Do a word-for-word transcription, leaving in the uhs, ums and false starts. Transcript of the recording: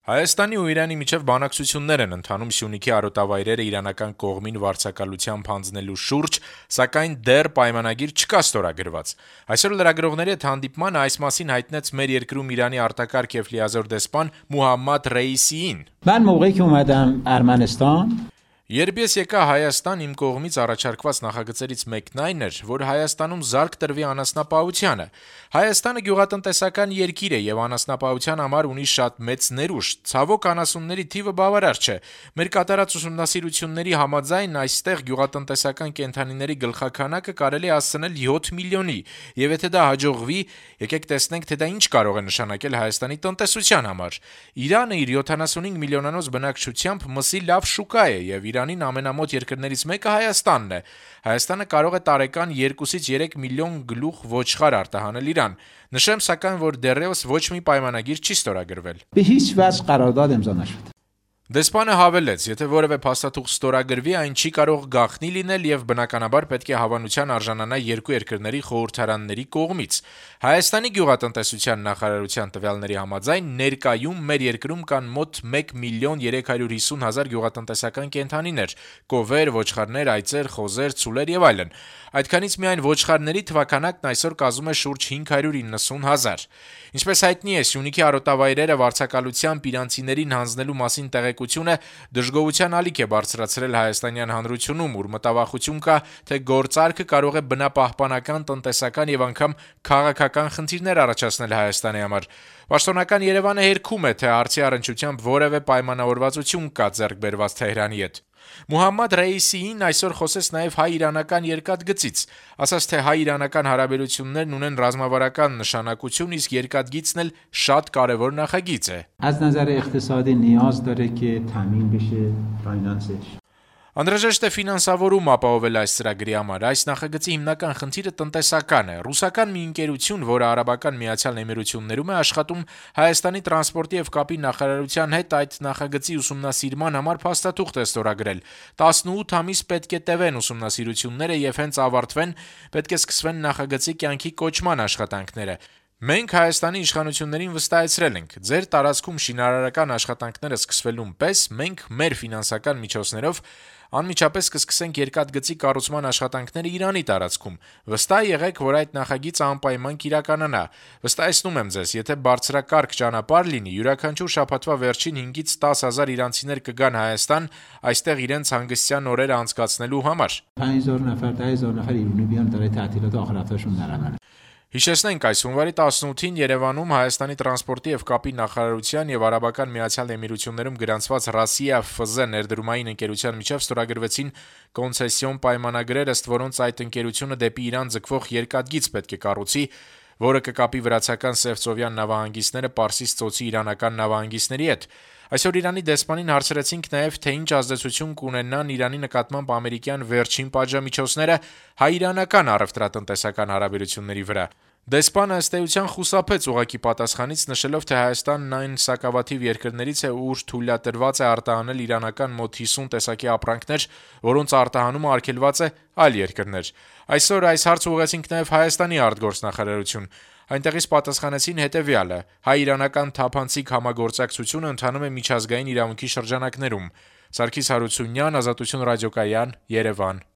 Հայաստանի ու Իրանի միջև բանակցություններ են ընթանում Սյունիքի արոտավայրերը իրանական կողմին վարձակալությամբ հանձնելու շուրջ, սակայն դեռ պայմանագիր չկա ստորագրված։ Այսօր լրագրողների հետ հանդիպման այս մասին հայտնեց մեր երկրում Իրանի արտակարգ եւ լիազոր դեսպան Մուհամմադ Ռեյիսիին։ من موقعی که اومدم ارمنستان Երբ ես եկա Հայաստան, իմ կողմից առաջարկված նախագծերից մեկն այն էր, որ Հայաստանում զարկ տրվի անասնապահությանը։ Հայաստանը գյուղատնտեսական երկիր է եւ անասնապահության համար ունի շատ մեծ ներուժ։ Ցավոք անասունների թիվը բավարար չէ։ Մեր կատարած ուսումնասիրությունների համաձայն այստեղ գյուղատնտեսական կենդանիների գլխաքանակը կարելի է հասցնել յոթ միլիոնի, եւ եթե դա հաջողվի, եկեք տեսնենք, թե դա ինչ կարող է նշանակել Հայաստանի տնտեսության համար։ Իրանը իր յոթանասունհինգ միլիոնանոց բնակչությամբ մսի լավ շուկա է եւ Իրանին ամենամոտ երկրներից մեկը Հայաստանն է։ Հայաստանը կարող է տարեկան երկուսից երեք միլիոն գլուխ ոչխար արտահանել Իրան։ Նշեմ սակայն, որ դեռևս ոչ մի պայմանագիր չի ստորագրվել։ به هیچ وجه قرارداد امضا نشد. Դեսպանը հավելեց, եթե որևէ փաստաթուղթ ստորագրվի, այն չի կարող գաղտնի լինել եւ բնականաբար պետք է հավանության արժանանա երկու երկրների խորհրդարանների կողմից։ Հայաստանի գյուղատնտեսության նախարարության տվյալների համաձայն ներկայում մեր երկրում կան մոտ մեկ միլիոն երեք հարյուր հիսուն հազար գյուղատնտեսական կենդանիներ՝ կովեր, ոչխարներ, այծեր, խոզեր, ցուլեր եւ այլն։ Այդքանից միայն ոչխարների թվականակն այսօր կազմում է շուրջ հինգ հարյուր իննսուն հազար։ Ինչպես հայտնի է, Սյունիքի արոտավայրերը վարձակալությամբ իրանցիներին հանձնելու մասին տեղեկությունը դժգոհության ալիք է բարձրացրել հայաստանյան հանրությունում, ուր մտավախություն կա, թե գործարքը կարող է բնապահպանական, տնտեսական եւ անգամ քաղաքական խնդիրներ առաջացնել Հայաստանի համար։ Պաշտոնական Երևանը հերքում է, թե հարցի առնչությամբ որևէ պայմանավորվածություն կա ձեռք բերված Թեհրանի հետ։ Մուհամմադ Ռեյիսիին այսօր խոսեց նաև հայ-իրանական երկաթգծից, ասաց, թե հայ-իրանական հարաբերություններն ունեն ռազմավարական նշանակություն, իսկ երկաթգիծն էլ շատ կարևոր նախագիծ է։ از نظر اقتصادی نیاز داره که تامین بشه فاینانسش. Անհրաժեշտ է ֆինանսավորում ապահովել այս ծրագրի համար։ Այս նախագծի հիմնական խնդիրը տնտեսական է։ Ռուսական մի ընկերություն, որը Արաբական Միացյալ Էմիրություններում է աշխատում, Հայաստանի տրանսպորտի եւ կապի նախարարության հետ այդ նախագծի ուսումնասիրման համար փաստաթուղթ է ստորագրել։ տասնութ ամիս պետք է տևեն ուսումնասիրությունները եւ հենց ավարտվեն, պետք է սկսվեն նախագծի կյանքի կոչման աշխատանքները։ Մենք Հայաստանի իշխանություններին վստահեցրել ենք, ձեր տարածքում շինարարական աշխատանքները սկսվելուն պես մենք մեր ֆինանսական միջոցներով անմիջապես կսկսենք երկաթգծի կառուցման աշխատանքները Իրանի տարածքում։ Վստահ եղեք, որ այդ նախագիծը անպայման կիրականանա։ Վստահեցնում եմ ձեզ, եթե բարձրակարգ ճանապարհ լինի, յուրաքանչյուր շաբաթվա վերջին հինգից տաս հազար իրանցիներ կգան Հայաստան, այստեղ իրենց հանգստյան օրերը անցկացնելու համար։ پنج هزار نفر ده هزار نفر ایرانی بیان برای تعطیلات آخر هفتهشون نرن. Հիշեցնենք, այս հունվարի տասնութին Երևանում Հայաստանի տրանսպորտի եւ կապի նախարարության եւ Արաբական Միացյալ Էմիրություններում գրանցված Ռասիա Ֆ Զ ներդրումային ընկերության միջև ստորագրվեցին կոնցեսիոն պայմանագրեր, ըստ որոնց այդ ընկերությունը դեպի Իրան ձգվող երկաթգիծ պետք է կառուցի, որը կկապի վրացական Սևծովյան նավահանգիստները Պարսից ծոցի իրանական նավահանգիստների հետ։ Այսօր Իրանի դեսպանին հարցրեցինք նաև, թե ինչ ազդեցություն կունենան Իրանի նկատմամբ ամերիկյան վերջին պատժամիջոցները հայ-իրանական առևտրատնտեսական հարաբերությունների վրա։ Դեսպանը ըստ էության խուսափեց ուղղակի պատասխանից, նշելով, թե Հայաստանն այն սակավաթիվ երկրներից է, ուր թույլատրված է արտահանել իրանական մոտ հիսուն տեսակի ապրանքներ, որոնց արտահանումը արգելված է այլ երկրներ։ Այսօր այս հարցը ուղղեցինք նաև Հայաստանի արտգործնախարարություն։ Այնտեղից պատասխանեցին հետևյալը. հայ-իրանական թափանցիկ համագործակցությունը ընթանում է միջազգային իրավունքի շրջանակներում։ Սարգիս Հարությունյան, Ազատություն ռադիոկայան, Երևան։